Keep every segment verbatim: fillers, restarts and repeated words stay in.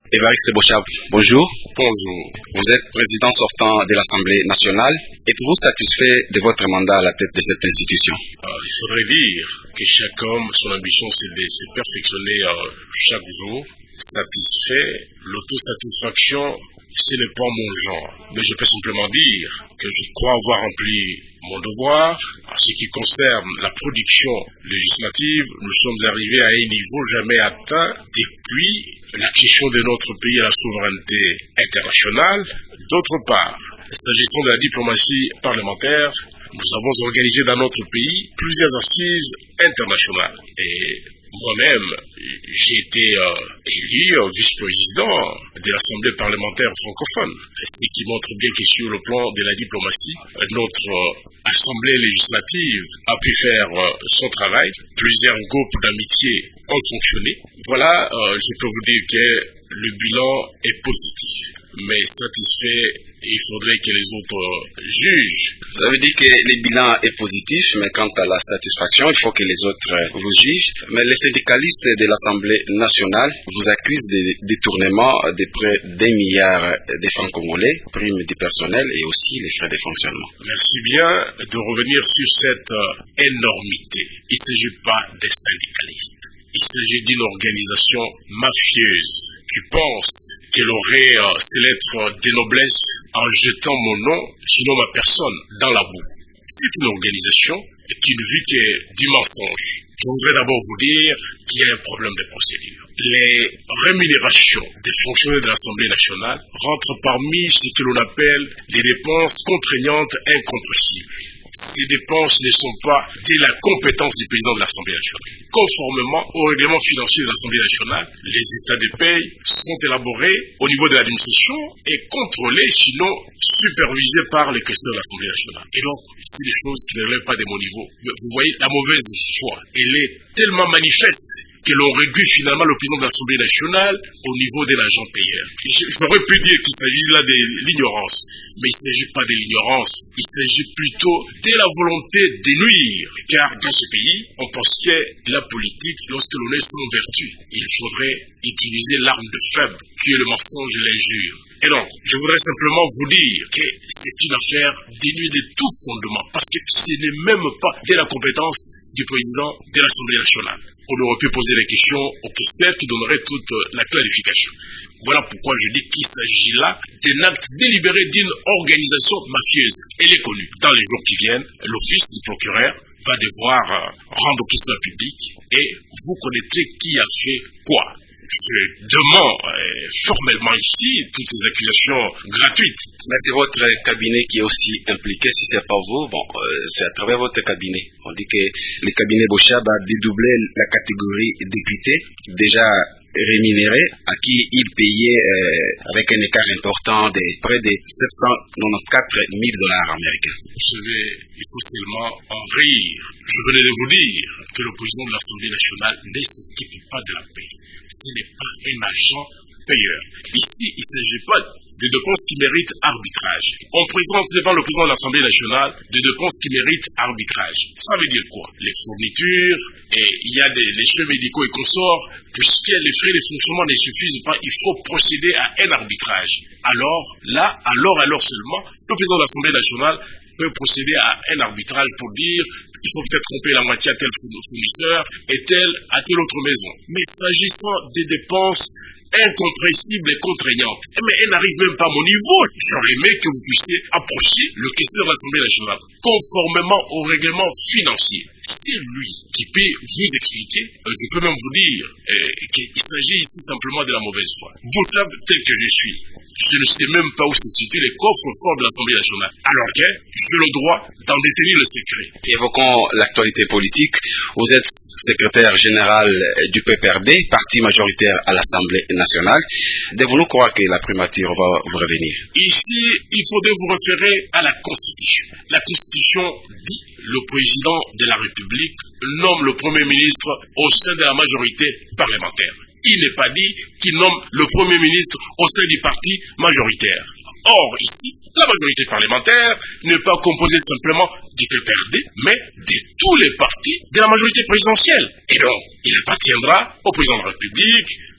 Évariste Bochab, bonjour. Bonjour. Vous êtes président sortant de l'Assemblée nationale. Êtes-vous satisfait de votre mandat à la tête de cette institution? Euh, il faudrait dire que chaque homme, son ambition, c'est de se perfectionner euh, chaque jour. Satisfait, l'autosatisfaction, ce n'est pas mon genre. Mais je peux simplement dire que je crois avoir rempli mon devoir. En ce qui concerne la production législative, nous sommes arrivés à un niveau jamais atteint depuis l'accession de notre pays à la souveraineté internationale. D'autre part, s'agissant de la diplomatie parlementaire, nous avons organisé dans notre pays plusieurs assises internationales. Et moi-même, j'ai été euh, élu euh, vice-président de l'Assemblée parlementaire francophone, ce qui montre bien que sur le plan de la diplomatie, notre euh, Assemblée législative a pu faire euh, son travail. Plusieurs groupes d'amitié ont fonctionné. Voilà, euh, je peux vous dire que le bilan est positif, mais satisfait. Il faudrait que les autres euh, jugent. Vous avez dit que le bilan est positif, mais quant à la satisfaction, il faut que les autres euh, vous jugent. Mais les syndicalistes de l'Assemblée nationale vous accusent de détournement de près d'un milliard de francs congolais, primes du personnel et aussi les frais de fonctionnement. Merci bien de revenir sur cette euh, énormité. Il ne s'agit pas des syndicalistes. Il s'agit d'une organisation mafieuse qui pense qu'elle aurait euh, ses lettres de noblesse en jetant mon nom, sinon ma personne, dans la boue. C'est une organisation qui ne vit que du mensonge. Je voudrais d'abord vous dire qu'il y a un problème de procédure. Les rémunérations des fonctionnaires de l'Assemblée nationale rentrent parmi ce que l'on appelle les dépenses contraignantes incompressibles. Ces dépenses ne sont pas de la compétence du président de l'Assemblée nationale. Conformément au règlement financier de l'Assemblée nationale, les états de paye sont élaborés au niveau de l'administration et contrôlés, sinon supervisés par les questeurs de l'Assemblée nationale. Et donc, c'est des choses qui ne relèvent pas de mon niveau. Mais vous voyez, la mauvaise foi, elle est tellement manifeste que l'on régule finalement le président de l'Assemblée nationale au niveau de l'agent payeur. J'aurais pu dire qu'il s'agit là de l'ignorance, mais il ne s'agit pas de l'ignorance, il s'agit plutôt de la volonté de nuire, car dans ce pays, on pense que la politique, lorsque l'on est sans vertu, il faudrait utiliser l'arme de faible, qui est le mensonge et l'injure. Et donc, je voudrais simplement vous dire que c'est une affaire dénuée de tout fondement, parce que ce n'est même pas de la compétence du président de l'Assemblée nationale. On aurait pu poser des questions aux questeurs qui donneraient toute la clarification. Voilà pourquoi je dis qu'il s'agit là d'un acte délibéré d'une organisation mafieuse. Elle est connue. Dans les jours qui viennent, l'office du procureur va devoir rendre tout cela public et vous connaîtrez qui a fait quoi. Je demande euh, formellement ici toutes ces accusations gratuites. Mais c'est votre cabinet qui est aussi impliqué, si c'est pas vous, bon, euh, c'est à travers votre cabinet. On dit que le cabinet Bochab a dédoublé la catégorie député, déjà rémunéré, à qui il payait euh, avec un écart important de près de sept cent quatre-vingt-quatorze mille dollars américains. Vous savez, il faut seulement en rire. Je venais de vous dire que le président de l'Assemblée nationale ne s'occupe pas de la paix. Ce n'est pas un agent payeur. Ici, il ne s'agit pas de dépenses qui méritent arbitrage. On présente devant le président de l'Assemblée nationale des dépenses qui méritent arbitrage. Ça veut dire quoi? Les fournitures, et il y a des, les soins médicaux et consorts, puisque les frais de fonctionnement ne suffisent pas, il faut procéder à un arbitrage. Alors, là, alors, alors seulement, le président de l'Assemblée nationale peut procéder à un arbitrage pour dire il faut peut-être tromper la moitié à tel fournisseur et tel à telle autre maison. Mais s'agissant des dépenses incompressibles et contraignantes, mais elles n'arrivent même pas à mon niveau. J'aurais aimé que vous puissiez approcher le questeur de l'Assemblée nationale conformément au règlement financier. C'est lui qui peut vous expliquer. Je peux même vous dire euh, qu'il s'agit ici simplement de la mauvaise foi. Bochab, tel que je suis, je ne sais même pas où se situent les coffres forts de l'Assemblée nationale, alors que j'ai le droit d'en détenir le secret. Évoquons l'actualité politique. Vous êtes secrétaire général du P P R D, parti majoritaire à l'Assemblée nationale. Devons-nous croire que la primature va vous revenir? Ici, il faudrait vous référer à la Constitution. La Constitution dit le président de la République nomme le Premier ministre au sein de la majorité parlementaire. Il n'est pas dit qu'il nomme le Premier ministre au sein du parti majoritaire. Or, ici, la majorité parlementaire n'est pas composée simplement du P P R D, mais de tous les partis de la majorité présidentielle. Et donc, il appartiendra au président de la République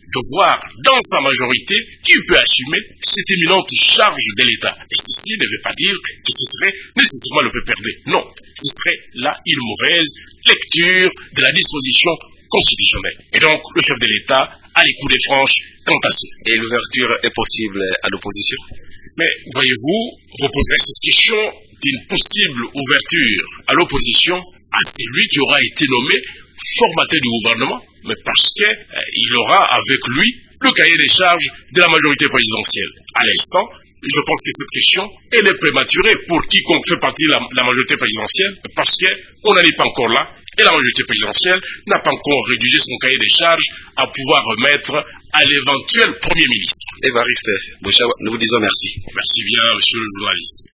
de voir dans sa majorité qui peut assumer cette éminente charge de l'État. Et ceci ne veut pas dire que ce serait nécessairement le fait perdre. Non, ce serait là une mauvaise lecture de la disposition constitutionnelle. Et donc, le chef de l'État a les coups de franche quant à ça. Et l'ouverture est possible à l'opposition? Mais voyez-vous, vous poserez cette question d'une possible ouverture à l'opposition à celui qui aura été nommé formateur du gouvernement, mais parce qu'il euh, aura avec lui le cahier des charges de la majorité présidentielle. À l'instant, je pense que cette question, elle est prématurée pour quiconque fait partie de la, la majorité présidentielle, parce qu'on n'en est pas encore là, et la majorité présidentielle n'a pas encore rédigé son cahier des charges à pouvoir remettre à l'éventuel Premier ministre. Évariste Bocha, nous vous disons merci. Merci bien, monsieur le journaliste.